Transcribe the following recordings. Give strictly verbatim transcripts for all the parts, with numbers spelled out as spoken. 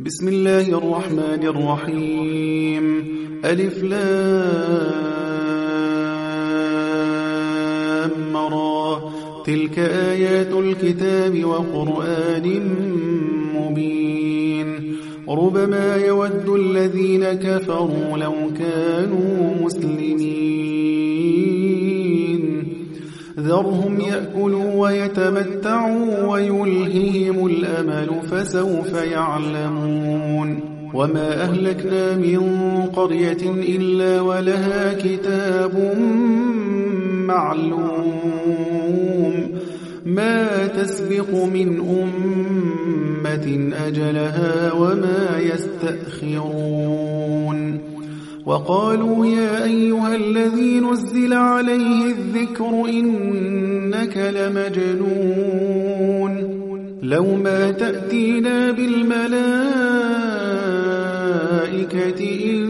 بسم الله الرحمن الرحيم. ألف لام را. تلك آيات الكتاب وقرآن مبين. ربما يود الذين كفروا لو كانوا مسلمين. ذرهم يأكلوا ويتمتعوا ويلههم الأمل فسوف يعلمون. وما أهلكنا من قرية إلا ولها كتاب معلوم ما تسبق من أمة أجلها وما يستأخرون. وقالوا يا أيها الذي نزل عليه الذكر إنك لمجنون لو ما تأتينا بالملائكة إن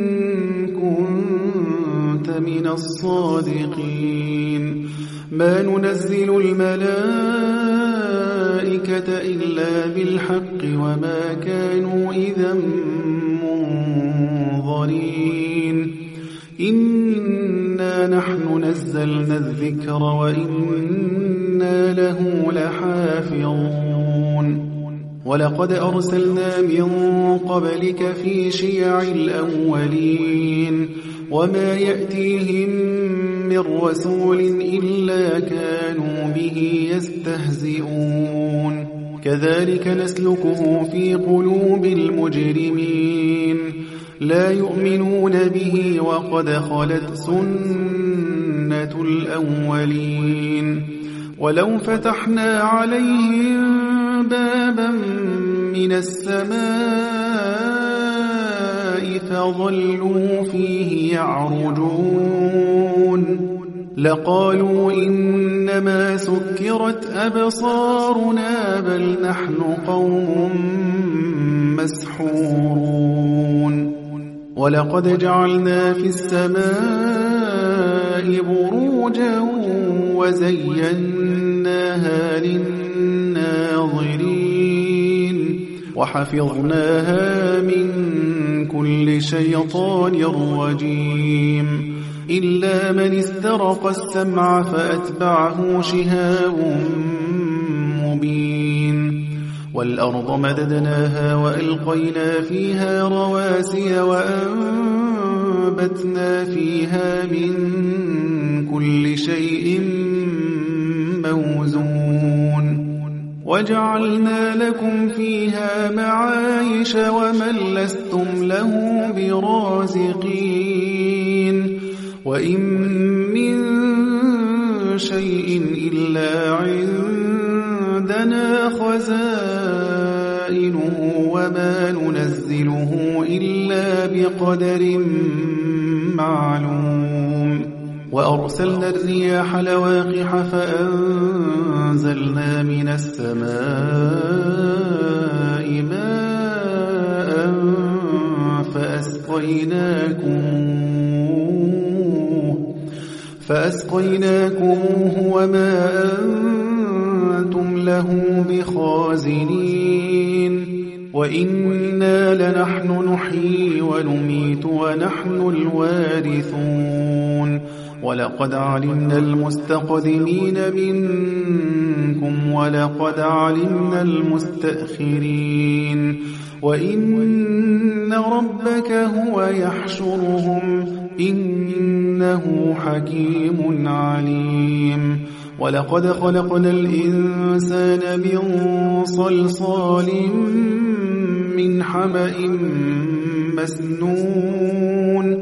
كنت من الصادقين. ما ننزل الملائكة إلا بالحق وما كانوا إذا منظرين. إنا نحن نزلنا الذكر وإنا له لحافظون. ولقد أرسلنا من قبلك في شيع الأولين وما يأتيهم من رسول إلا كانوا به يستهزئون. كذلك نسلكه في قلوب المجرمين لا يؤمنون به وقد خلت سنة الأولين. ولو فتحنا عليهم بابا من السماء فظلوا فيه يعرجون لقالوا إنما سكرت أبصارنا بل نحن قوم مسحورون. ولقد جعلنا في السماء بروجا وزيناها للناظرين وحفظناها من كل شيطان رجيم إلا من استرق السمع فأتبعه شهاب مبين. والأرض مددناها وألقينا فيها رواسي وأنبتنا فيها من كل شيء موزون. وجعلنا لكم فيها معايش ومن لستم له برازقين. وإن من شيء إلا عندنا خزائنه وما ننزله إلا بقدر معلوم. وأرسلنا الرياح لواقح فأنزلنا من السماء ماء فأسقيناكموه فأسقيناكموه وما أنتم له بخازنين. وإنا لنحن نحيي ونميت ونحن الوارثون. ولقد علمنا المستقدمين منكم ولقد علمنا المستأخرين. وإن ربك هو يحشرهم إنه حكيم عليم. ولقد خلقنا الإنسان من صلصال من حمأ مسنون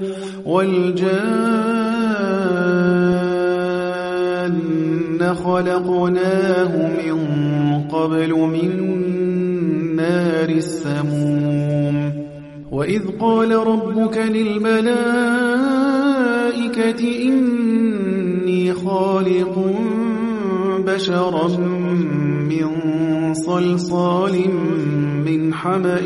والجان خلقناه من قبل من نار السموم. وإذ قال ربك للملائكة إني خالق بشرا من صلصال من حمأ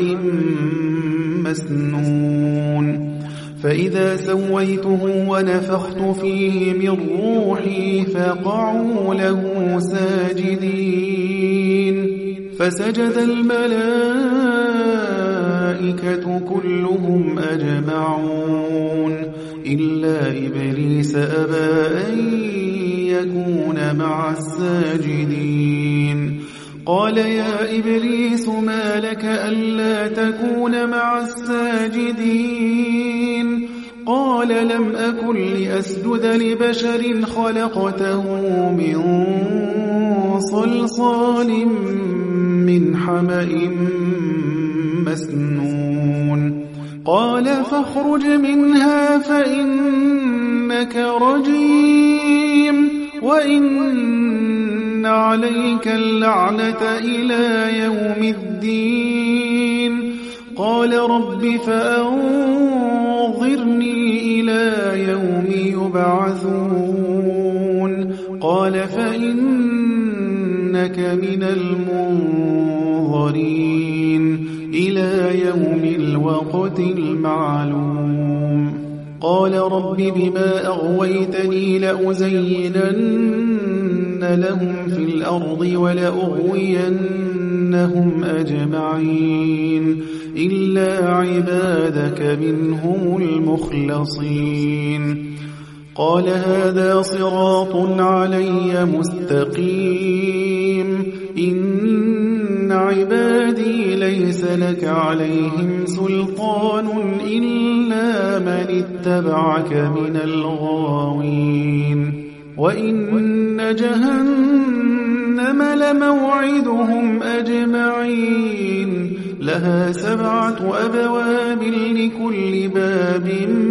مسنون فإذا سويته ونفخت فيه من روحي فقعوا له ساجدين فسجد الملائكة كلهم أجمعون إلا إبليس أبى أن يكون مع الساجدين قال يا إبليس ما لك ألا تكون مع الساجدين قال لم أكن لأسجد لبشر خلقته من صلصال من حمأ مسنون قال فاخرج منها فإنك رجيم وإن عليك اللعنة إلى يوم الدين قال رب فأنظرني إلى يوم يبعثون قال فإنك من المنظرين إلى يوم الوقت المعلوم قال رب بما أغويتني لأزينن لهم في الأرض ولأغوينهم أجمعين إلا عبادك منهم المخلصين قال هذا صراط علي مستقيم إن عبادي ليس لك عليهم سلطان إلا من اتبعك من الغاوين وإن جهنم لموعدهم أجمعين لها سبعة أبواب لكل باب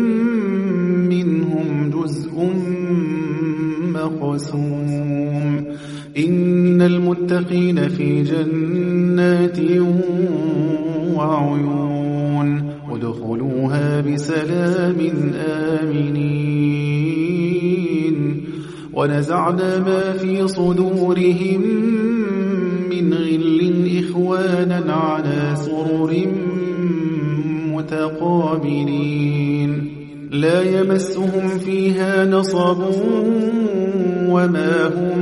منهم جزء مقسوم إن المتقين في جنات وعيون ادخلوها بسلام آمنين ونزعنا ما في صدورهم من غل إخوانا على سرر متقابلين لا يمسهم فيها نصب وما هم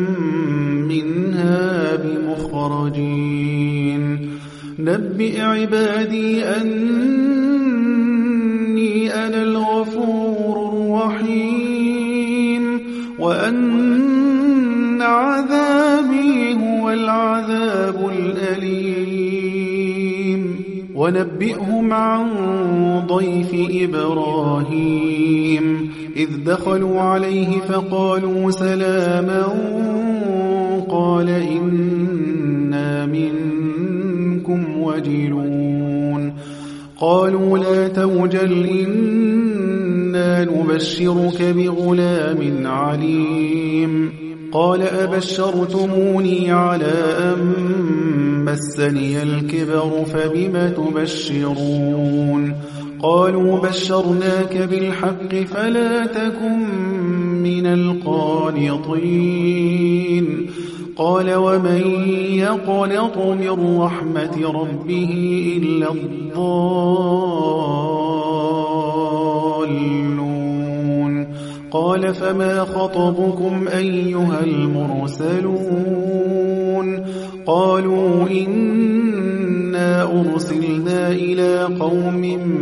منها بمخرجين نبئ عبادي أني أنا الغفور الرحيم وأن عذابي هو العذاب الأليم ونبئهم عن ضيف إبراهيم إذ دخلوا عليه فقالوا سلاما قال إنا منكم وجلون قالوا لا توجل إنا نبشرك بغلام عليم قال أبشرتموني على أن مسني الكبر فبم تبشرون قالوا بشرناك بالحق فلا تكن من القانطين قال ومن يقنط من رحمة ربه إلا الضالون قال فما خطبكم أيها المرسلون قالوا إنا أرسلنا إلى قوم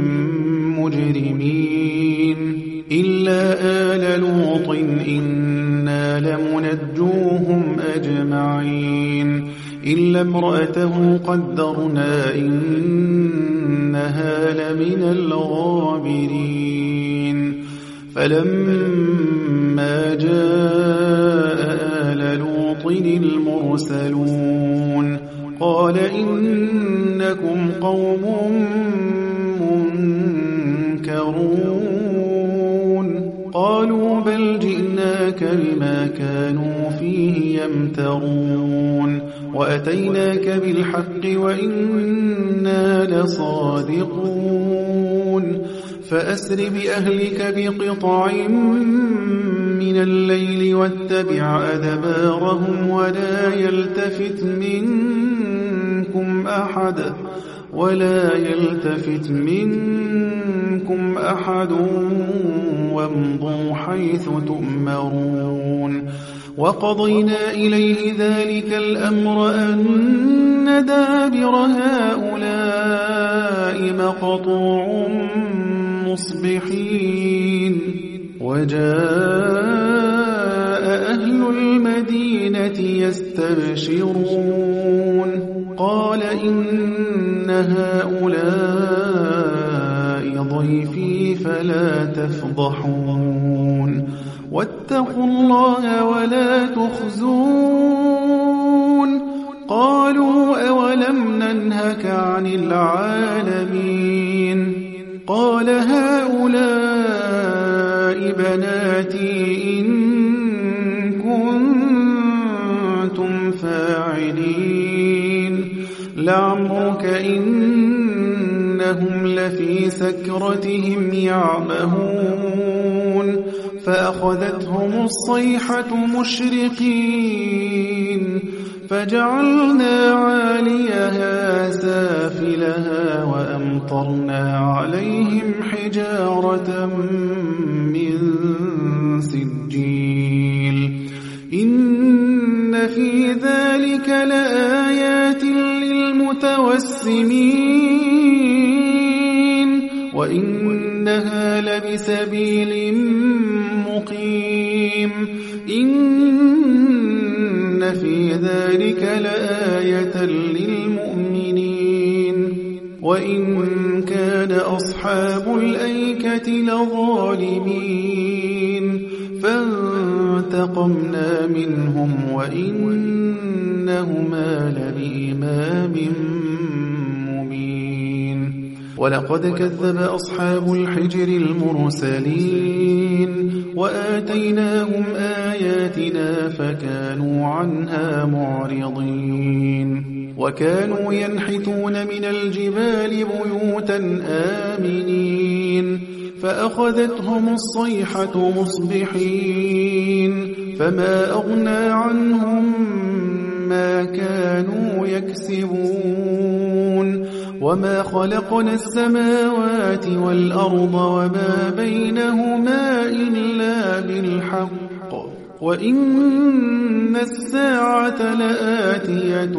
مجرمين إلا آل لوط إنا لمنجوهم أجمعين إلا امرأته قدرنا إنها لمن الغابرين فلما جاء آل لوط المرسلون قال إنكم قوم منكرون قالوا بل جئناك بما كانوا فيه يمترون وأتيناك بالحق وإنا لصادقون فأسر بأهلك بقطع من الليل واتبع أدبارهم ولا يلتفت منكم أحد ولا يلتفت منكم أحد وامضوا حيث تؤمرون وقضينا إليه ذلك الأمر أن دابر هؤلاء مقطوع مصبحين وجاء أهل المدينة يستبشرون قال إن هؤلاء ضيفي فلا تفضحون واتقوا الله ولا تخزون قالوا أولم ننهك عن العالمين قال هؤلاء بناتي إن كنتم فاعلين لعمرك إنهم لفي سكرتهم يعمهون فأخذتهم الصيحة مشرقين فجعلنا عاليها سافلها وأمطرنا عليهم حجارة من سجيل إن في ذلك لآيات للمتوسمين وإنها لبسبيل مقيم إن في ذلك لآية للمؤمنين وإن كان أصحاب الأيكة لظالمين فانتقمنا منهم وإنهما لبإمام مبين ولقد كذب أصحاب الحجر المرسلين وآتيناهم آياتنا فكانوا عنها معرضين وكانوا ينحتون من الجبال بيوتا آمنين فأخذتهم الصيحة مصبحين فما أغنى عنهم ما كانوا يكسبون وما خلقنا السماوات والأرض وما بينهما إلا بالحق وإن الساعة لآتية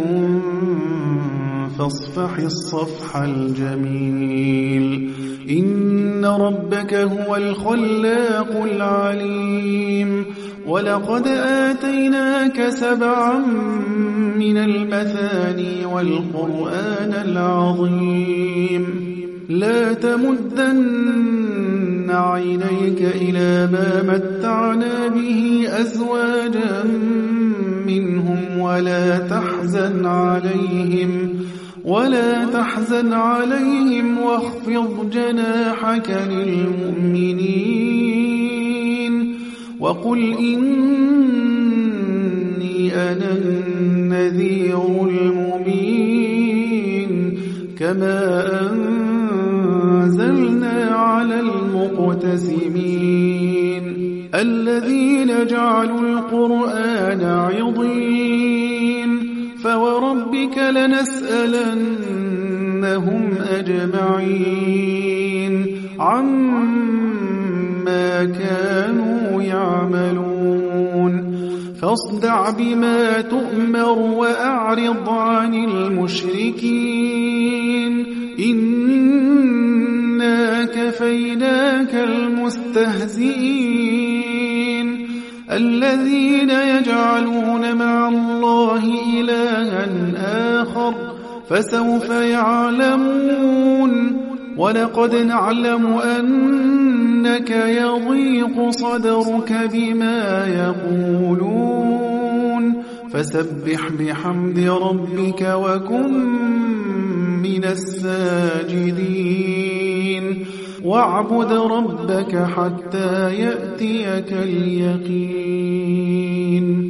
فاصفح الصفح الجميل إن ربك هو الخلاق العليم ولقد آتيناك سبعا من المثاني والقرآن العظيم لا تمدن عينيك إلى ما متعنا به أزواجا منهم ولا تحزن عليهم ولا تحزن عليهم واخفض جناحك للمؤمنين وقل إني أنا النذير المبين كما أنزلنا على المقتسمين الذين جعلوا القرآن عضين فوربك لنسألنهم أجمعين عما كانوا يعملون فاصدع بما تؤمر وأعرض عن المشركين إنا كفيناك المستهزئين الذين يجعلون مع الله إلها آخر فسوف يعلمون ولقد نعلم أنك يضيق صدرك بما يقولون فسبح بحمد ربك وكن من الساجدين واعبد ربك حتى يأتيك اليقين.